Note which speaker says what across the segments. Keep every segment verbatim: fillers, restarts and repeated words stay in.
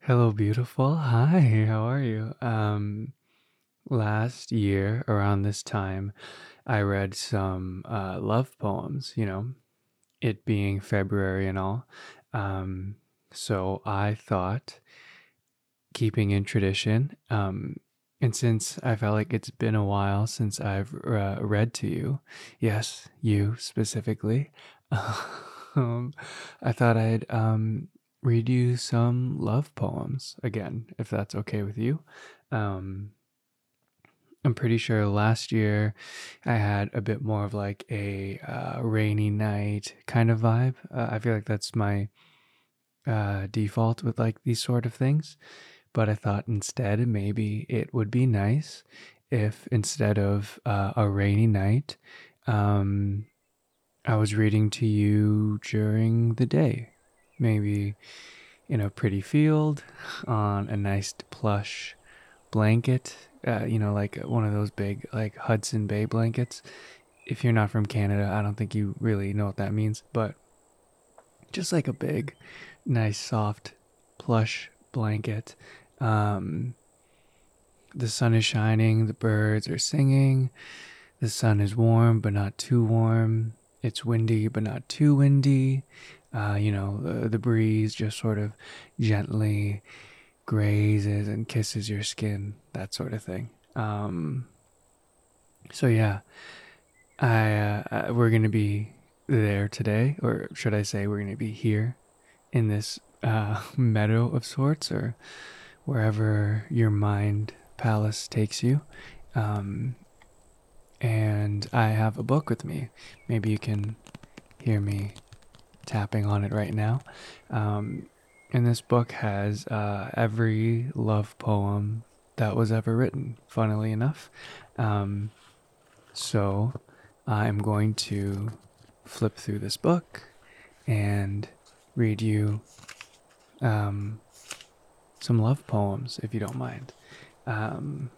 Speaker 1: Hello, beautiful. Hi, how are you? Um, last year around this time, I read some uh, love poems, you know, it being February and all. Um, so I thought, keeping in tradition, um, and since I felt like it's been a while since I've uh, read to you, yes, you specifically, um, I thought I'd um, read you some love poems again, if that's okay with you. Um, I'm pretty sure last year I had a bit more of like a uh, rainy night kind of vibe. Uh, I feel like that's my uh, default with like these sort of things. But I thought instead maybe it would be nice if instead of uh, a rainy night, um, I was reading to you during the day. Maybe in a pretty field on a nice plush blanket, uh, you know, like one of those big like Hudson Bay blankets. If you're not from Canada, I don't think you really know what that means, but just like a big, nice, soft, plush blanket. Um, the sun is shining, the birds are singing, the sun is warm but not too warm. It's windy but not too windy. Uh, you know, the, the breeze just sort of gently grazes and kisses your skin, that sort of thing. Um, so yeah, I uh, we're gonna be there today, or should I say, we're gonna be here in this uh, meadow of sorts, or wherever your mind palace takes you. Um, and I have a book with me. Maybe you can hear me tapping on it right now. Um, and this book has uh, every love poem that was ever written, funnily enough. Um, so I'm going to flip through this book and read you um, some love poems, if you don't mind. Um,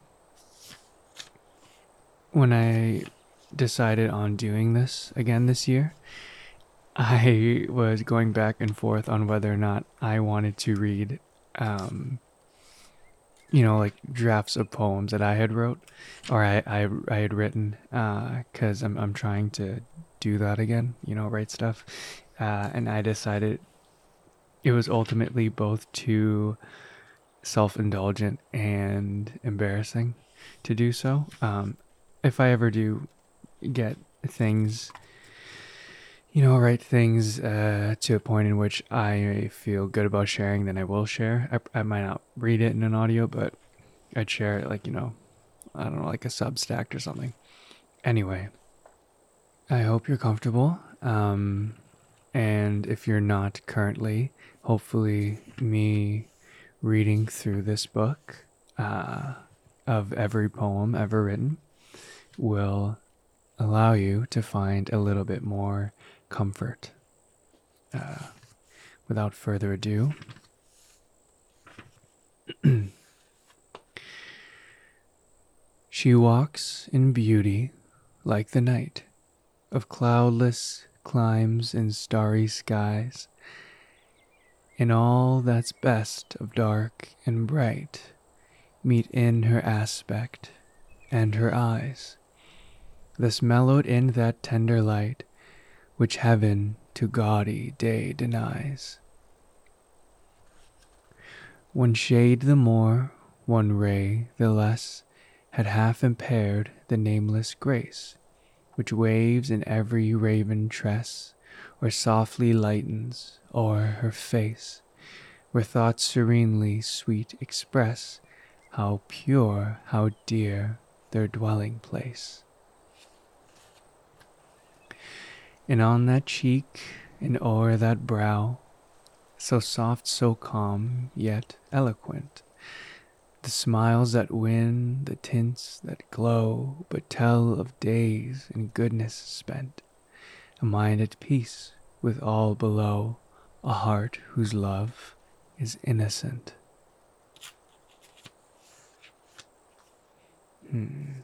Speaker 1: when I decided on doing this again this year, I was going back and forth on whether or not I wanted to read, um, you know, like drafts of poems that I had wrote, or I I, I had written, because uh, I'm I'm trying to do that again, you know, write stuff, uh, and I decided it was ultimately both too self-indulgent and embarrassing to do so. Um, if I ever do get things, you know, write things uh, to a point in which I feel good about sharing, then I will share. I, I might not read it in an audio, but I'd share it like, you know, I don't know, like a Substack or something. Anyway, I hope you're comfortable. Um, and if you're not currently, hopefully, me reading through this book uh, of every poem ever written will allow you to find a little bit more comfort. Uh, without further ado, she walks in beauty like the night of cloudless climes and starry skies, in all that's best of dark and bright meet in her aspect and her eyes, thus mellowed in that tender light which heaven to gaudy day denies. One shade the more, one ray the less, had half impaired the nameless grace which waves in every raven tress, or softly lightens o'er her face, where thoughts serenely sweet express how pure, how dear their dwelling place. And on that cheek and o'er that brow, so soft, so calm, yet eloquent, the smiles that win, the tints that glow, but tell of days and goodness spent, a mind at peace with all below, a heart whose love is innocent. Hmm.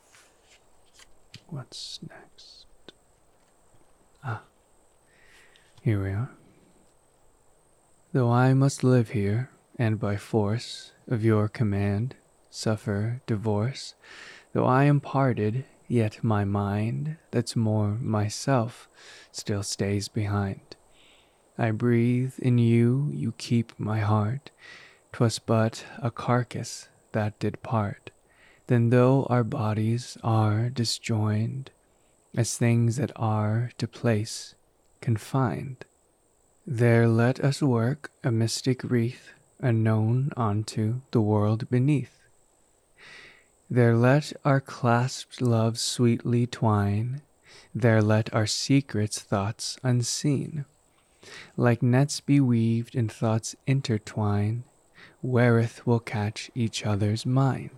Speaker 1: What's next? Ah, here we are. Though I must live here and by force of your command suffer divorce. Though I am parted, yet my mind, that's more myself, still stays behind. I breathe in you, you keep my heart. 'Twas but a carcass that did part. Then though our bodies are disjoined, as things that are to place confined, there let us work a mystic wreath unknown unto the world beneath. There let our clasped loves sweetly twine, there let our secrets thoughts unseen, like nets be weaved and thoughts intertwine, wherewith we'll catch each other's mind.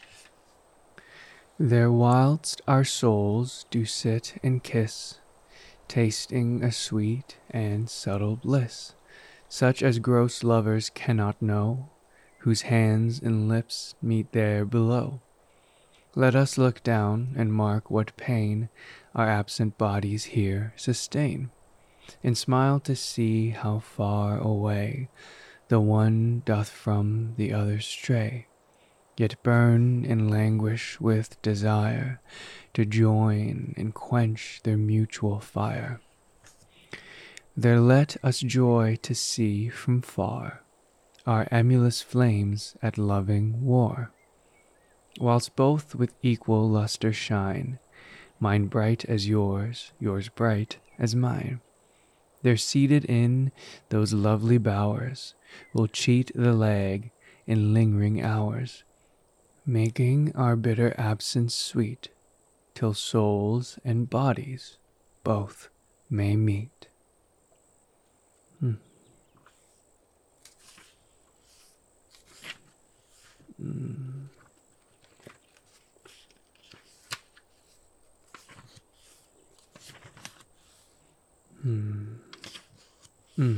Speaker 1: There whilst our souls do sit and kiss, tasting a sweet and subtle bliss, such as gross lovers cannot know, whose hands and lips meet there below. Let us look down and mark what pain our absent bodies here sustain, and smile to see how far away the one doth from the other stray, yet burn and languish with desire to join and quench their mutual fire. There let us joy to see from far our emulous flames at loving war, whilst both with equal lustre shine, mine bright as yours, yours bright as mine. There seated in those lovely bowers, we'll cheat the lag in lingering hours, making our bitter absence sweet, till souls and bodies both may meet. Hmm. Mm. Hmm. Hmm.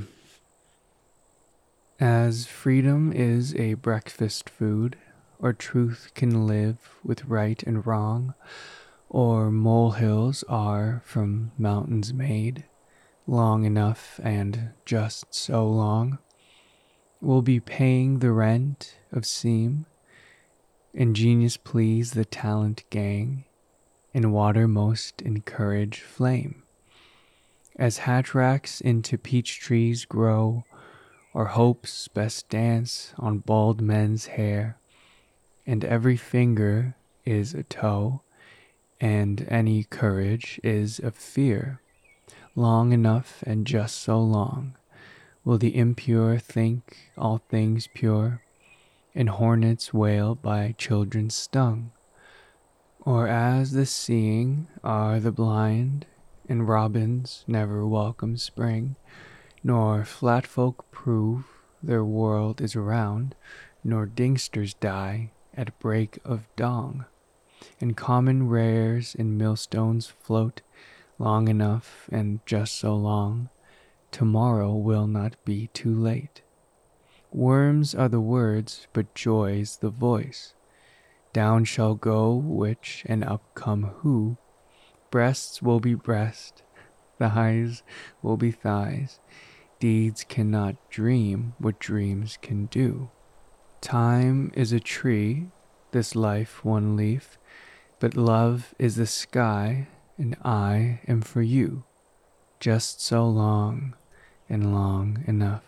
Speaker 1: As freedom is a breakfast food, or truth can live with right and wrong, or molehills are from mountains made, long enough and just so long, we'll be paying the rent of seam, and genius please the talent gang, and water most encourage flame. As hatracks into peach trees grow, or hopes best dance on bald men's hair, and every finger is a toe, and any courage is a fear, long enough and just so long will the impure think all things pure, and hornets wail by children stung. Or as the seeing are the blind, and robins never welcome spring, nor flat folk prove their world is round, nor dingsters die at break of dawn, and common rares in millstones float long enough and just so long, tomorrow will not be too late. Worms are the words, but joy's the voice. Down shall go which, and up come who. Breasts will be breast, thighs will be thighs. Deeds cannot dream what dreams can do. Time is a tree, this life one leaf, but love is the sky, and I am for you, just so long and long enough.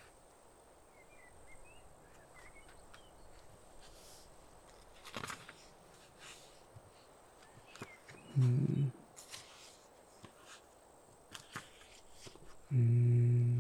Speaker 1: Hmm. Hmm.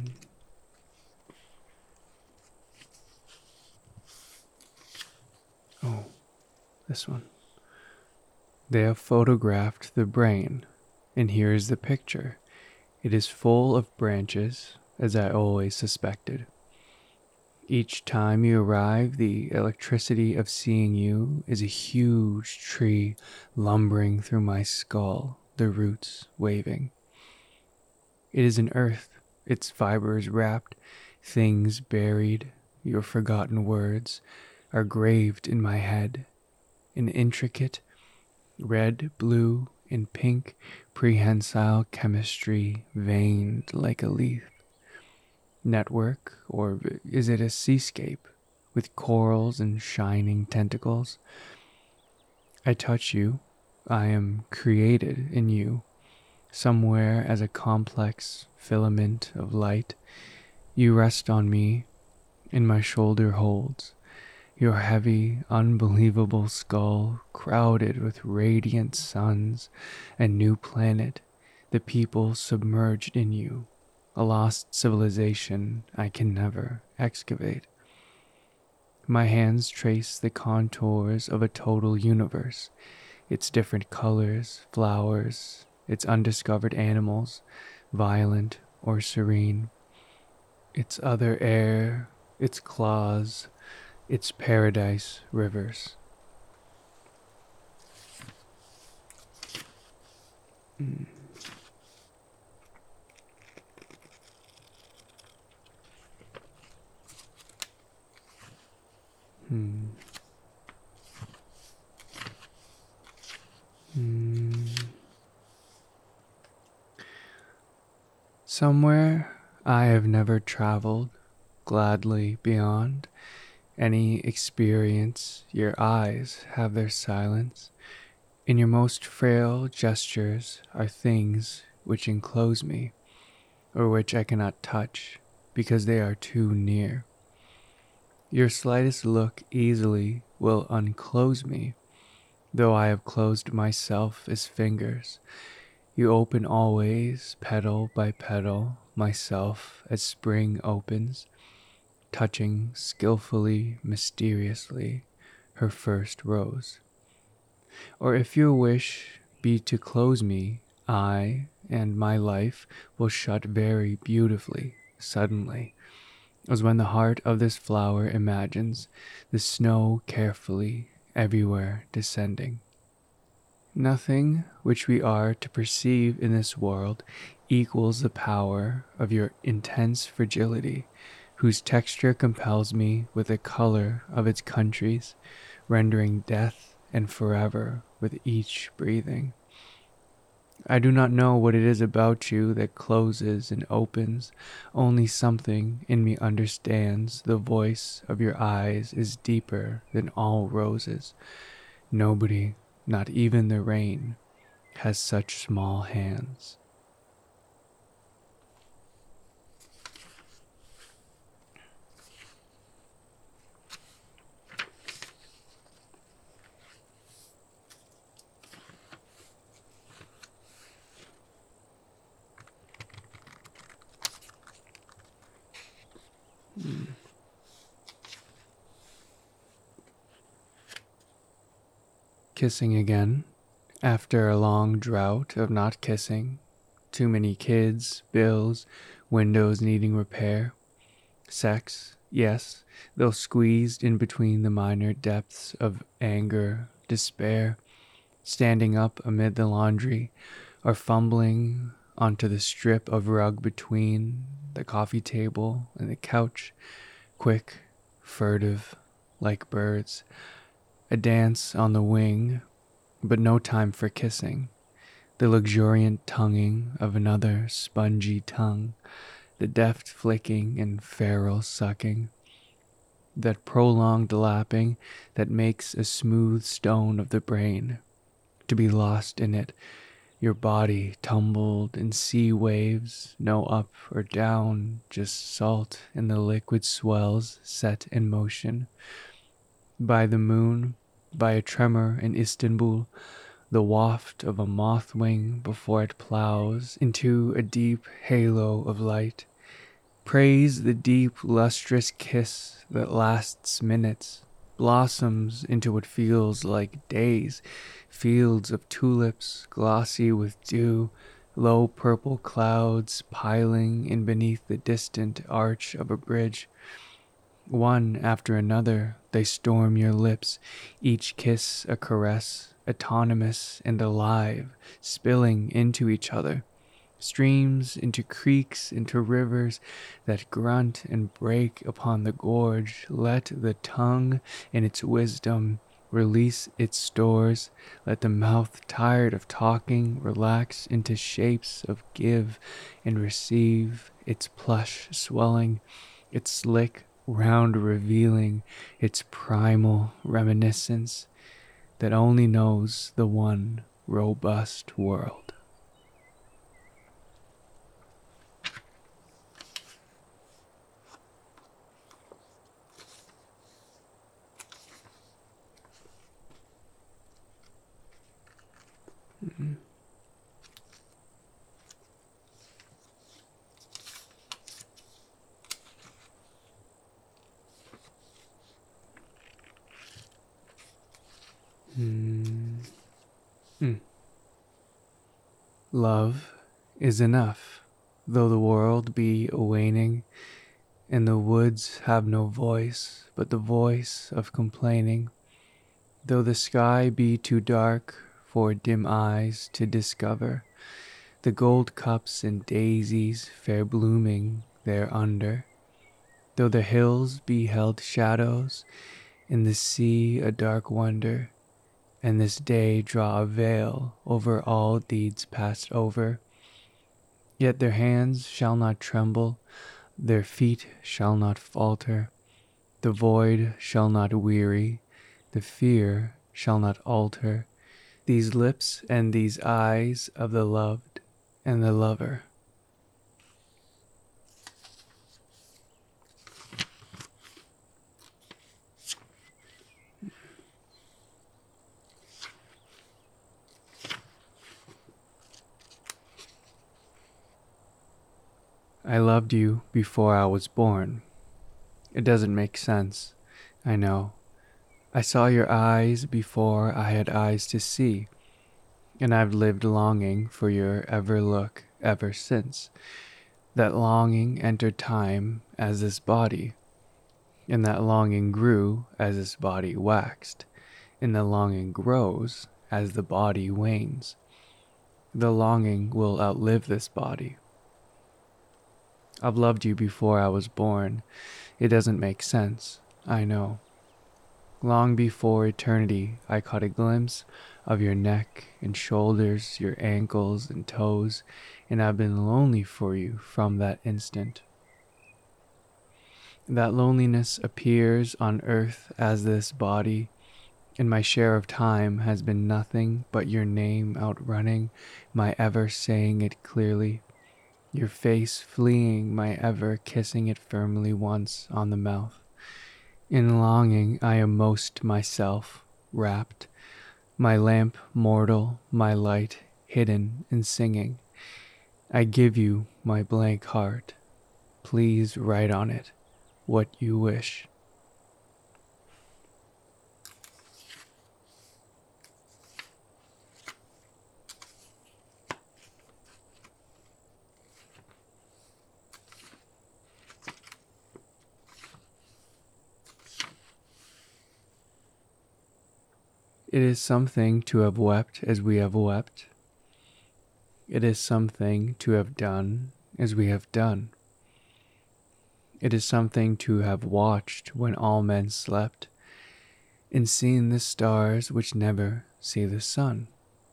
Speaker 1: Oh, this one. They have photographed the brain, and here is the picture. It is full of branches, as I always suspected. Each time you arrive, the electricity of seeing you is a huge tree lumbering through my skull, the roots waving. It is an earth, its fibers wrapped, things buried, your forgotten words are graved in my head, an intricate red, blue, and pink prehensile chemistry veined like a leaf. Network, or is it a seascape with corals and shining tentacles. I touch you. I am created in you, somewhere as a complex filament of light. You rest on me, in my shoulder holds, your heavy, unbelievable skull crowded with radiant suns, a new planet, the people submerged in you, a lost civilization I can never excavate. My hands trace the contours of a total universe, its different colors, flowers, its undiscovered animals, violent or serene, its other air, its claws, its paradise rivers. Mm. Hmm. Hmm. Somewhere I have never traveled, gladly beyond any experience, your eyes have their silence. In your most frail gestures are things which enclose me, or which I cannot touch because they are too near. Your slightest look easily will unclose me, though I have closed myself as fingers. You open always, petal by petal, myself as spring opens, touching skillfully, mysteriously, her first rose. Or if your wish be to close me, I and my life will shut very beautifully, suddenly, as when the heart of this flower imagines the snow carefully everywhere descending. Nothing which we are to perceive in this world equals the power of your intense fragility, whose texture compels me with the color of its countries, rendering death and forever with each breathing. I do not know what it is about you that closes and opens, only something in me understands the voice of your eyes is deeper than all roses. Nobody, not even the rain, has such small hands. Mm. Kissing again, after a long drought of not kissing. Too many kids, bills, windows needing repair. Sex, yes, though squeezed in between the minor depths of anger, despair, standing up amid the laundry, or fumbling onto the strip of rug between the coffee table and the couch, quick, furtive, like birds, a dance on the wing, but no time for kissing, the luxuriant tonguing of another spongy tongue, the deft flicking and feral sucking, that prolonged lapping that makes a smooth stone of the brain, to be lost in it, your body tumbled in sea waves, no up or down, just salt in the liquid swells set in motion. By the moon, by a tremor in Istanbul, the waft of a moth wing before it plows into a deep halo of light. Praise the deep, lustrous kiss that lasts minutes, blossoms into what feels like days, fields of tulips glossy with dew, low purple clouds piling in beneath the distant arch of a bridge. One after another, they storm your lips, each kiss a caress, autonomous and alive, spilling into each other. Streams into creeks, into rivers that grunt and break upon the gorge. Let the tongue in its wisdom release its stores. Let the mouth, tired of talking, relax into shapes of give and receive, its plush swelling, its slick round revealing its primal reminiscence that only knows the one robust world. Mm-hmm. Mm. Mm. Love is enough, though the world be waning, and the woods have no voice but the voice of complaining, though the sky be too dark for dim eyes to discover the gold cups and daisies fair blooming thereunder, though the hills be held shadows and the sea a dark wonder, and this day draw a veil over all deeds passed over. Yet their hands shall not tremble, their feet shall not falter, the void shall not weary, the fear shall not alter these lips and these eyes of the loved and the lover. I loved you before I was born. It doesn't make sense, I know. I saw your eyes before I had eyes to see, and I've lived longing for your ever look ever since. That longing entered time as this body, and that longing grew as this body waxed, and the longing grows as the body wanes. The longing will outlive this body. I've loved you before I was born. It doesn't make sense, I know. Long before eternity, I caught a glimpse of your neck and shoulders, your ankles and toes, and I've been lonely for you from that instant. That loneliness appears on earth as this body, and my share of time has been nothing but your name outrunning my ever saying it clearly, your face fleeing my ever kissing it firmly once on the mouth. In longing I am most myself, wrapped, my lamp mortal, my light hidden in singing. I give you my blank heart. Please write on it what you wish. It is something to have wept as we have wept. It is something to have done as we have done. It is something to have watched when all men slept, and seen the stars which never see the sun.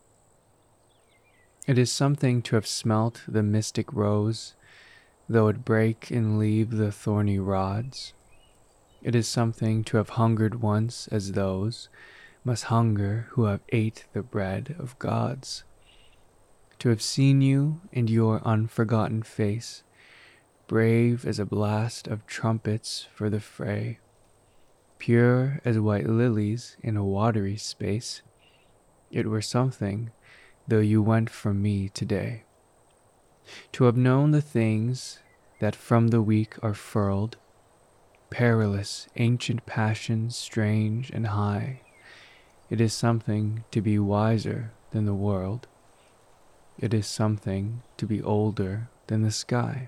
Speaker 1: It is something to have smelt the mystic rose, though it break and leave the thorny rods. It is something to have hungered once as those must hunger who have ate the bread of gods. To have seen you and your unforgotten face, brave as a blast of trumpets for the fray, pure as white lilies in a watery space, it were something, though you went from me today. To have known the things that from the weak are furled, perilous, ancient passions strange and high, it is something to be wiser than the world. It is something to be older than the sky.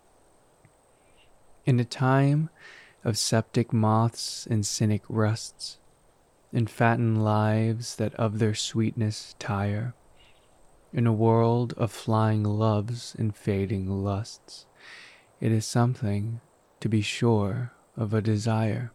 Speaker 1: In a time of septic moths and cynic rusts, and fattened lives that of their sweetness tire, in a world of flying loves and fading lusts, it is something to be sure of a desire.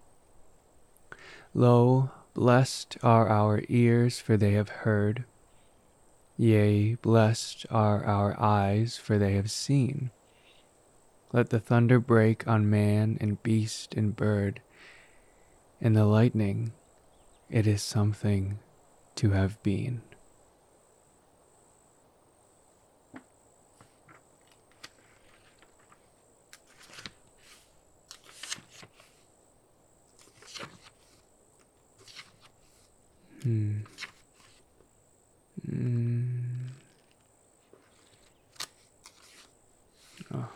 Speaker 1: Lo, blessed are our ears, for they have heard. Yea, blessed are our eyes, for they have seen. Let the thunder break on man and beast and bird. In the lightning, it is something to have been. Hmm. Mm. Oh.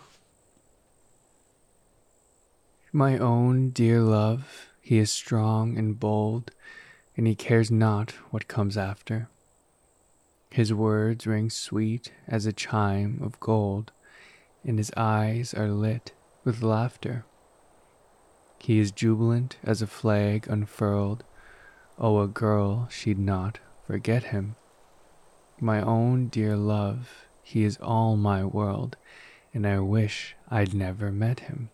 Speaker 1: My own dear love, he is strong and bold, and he cares not what comes after. His words ring sweet as a chime of gold, and his eyes are lit with laughter. He is jubilant as a flag unfurled. Oh, a girl, she'd not forget him. My own dear love, he is all my world, and I wish I'd never met him.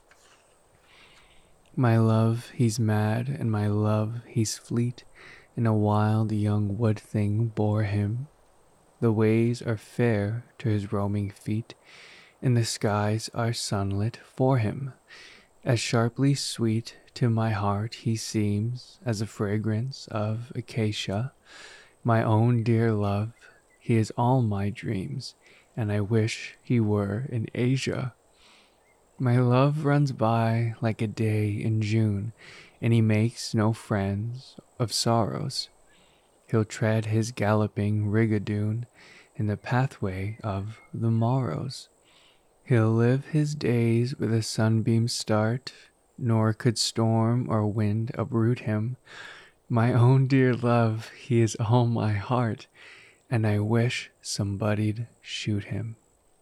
Speaker 1: My love, he's mad, and my love, he's fleet, and a wild young wood thing bore him. The ways are fair to his roaming feet, and the skies are sunlit for him. As sharply sweet to my heart he seems as the fragrance of acacia. My own dear love, he is all my dreams, and I wish he were in Asia. My love runs by like a day in June, and he makes no friends of sorrows. He'll tread his galloping rigadoon in the pathway of the morrows. He'll live his days with a sunbeam start, nor could storm or wind uproot him. My own dear love, he is all my heart, and I wish somebody'd shoot him.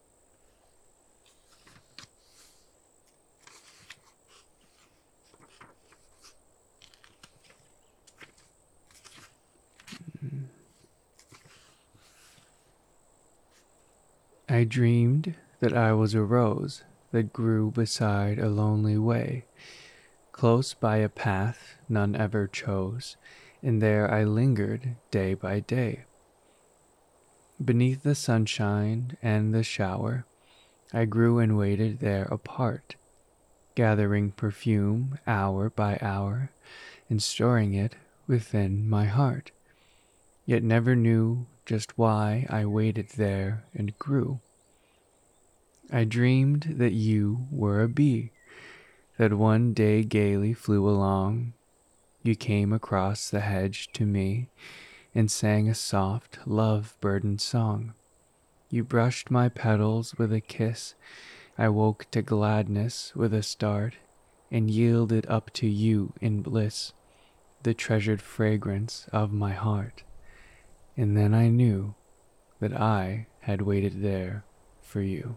Speaker 1: I dreamed that I was a rose that grew beside a lonely way, close by a path none ever chose, and there I lingered day by day. Beneath the sunshine and the shower, I grew and waited there apart, gathering perfume hour by hour and storing it within my heart, yet never knew just why I waited there and grew. I dreamed that you were a bee that one day gaily flew along. You came across the hedge to me and sang a soft, love-burdened song. You brushed my petals with a kiss. I woke to gladness with a start and yielded up to you in bliss the treasured fragrance of my heart. And then I knew that I had waited there for you.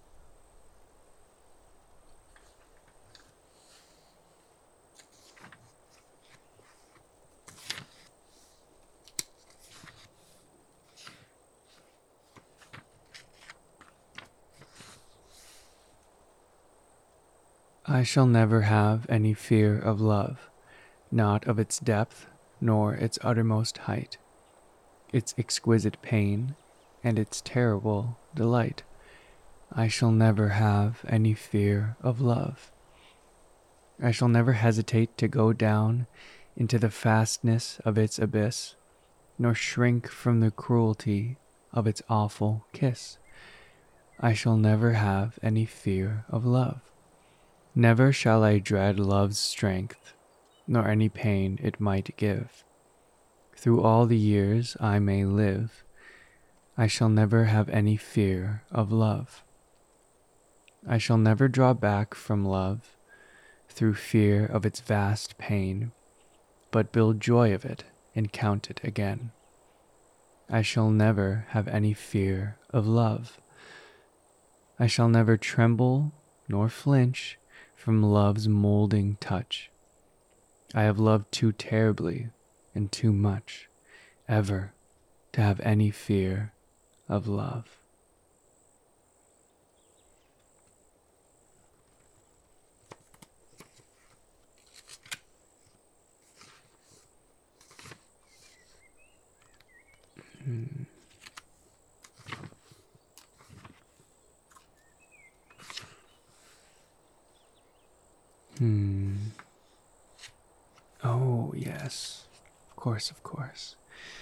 Speaker 1: I shall never have any fear of love, not of its depth nor its uttermost height, its exquisite pain and its terrible delight. I shall never have any fear of love. I shall never hesitate to go down into the fastness of its abyss, nor shrink from the cruelty of its awful kiss. I shall never have any fear of love. Never shall I dread love's strength, nor any pain it might give. Through all the years I may live, I shall never have any fear of love. I shall never draw back from love through fear of its vast pain, but build joy of it and count it again. I shall never have any fear of love. I shall never tremble nor flinch from love's molding touch. I have loved too terribly and too much ever to have any fear of love. Hmm. Hmm. Oh, yes. Of course, of course.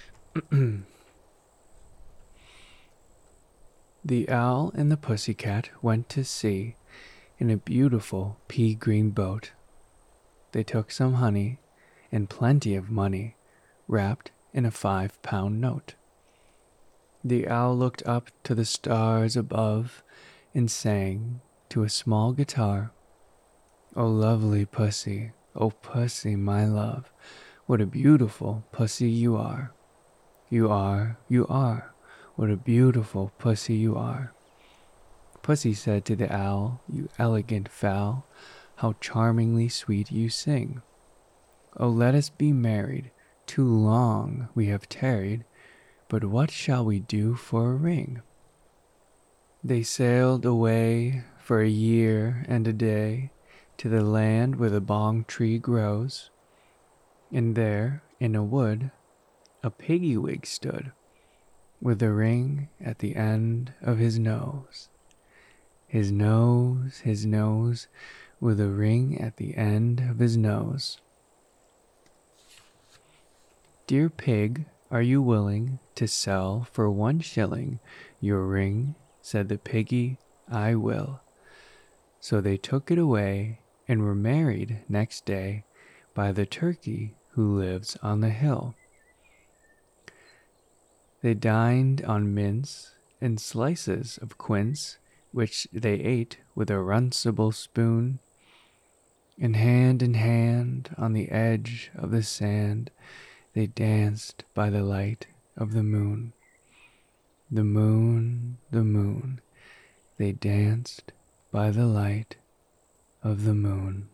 Speaker 1: The owl and the pussycat went to sea in a beautiful pea green boat. They took some honey and plenty of money wrapped in a five pound note. The owl looked up to the stars above and sang to a small guitar, "Oh, lovely pussy, oh, pussy, my love, what a beautiful pussy you are. You are, you are, what a beautiful pussy you are." Pussy said to the owl, "You elegant fowl, how charmingly sweet you sing. Oh, let us be married, too long we have tarried, but what shall we do for a ring?" They sailed away for a year and a day to the land where the bong tree grows, and there, in a wood, a piggy wig stood, with a ring at the end of his nose. His nose, his nose, with a ring at the end of his nose. "Dear pig, are you willing to sell for one shilling your ring?" said the piggy. "I will." So they took it away and were married next day by the turkey who lives on the hill. They dined on mince and slices of quince, which they ate with a runcible spoon, and hand in hand on the edge of the sand they danced by the light of the moon. The moon, the moon, they danced by the light of the moon.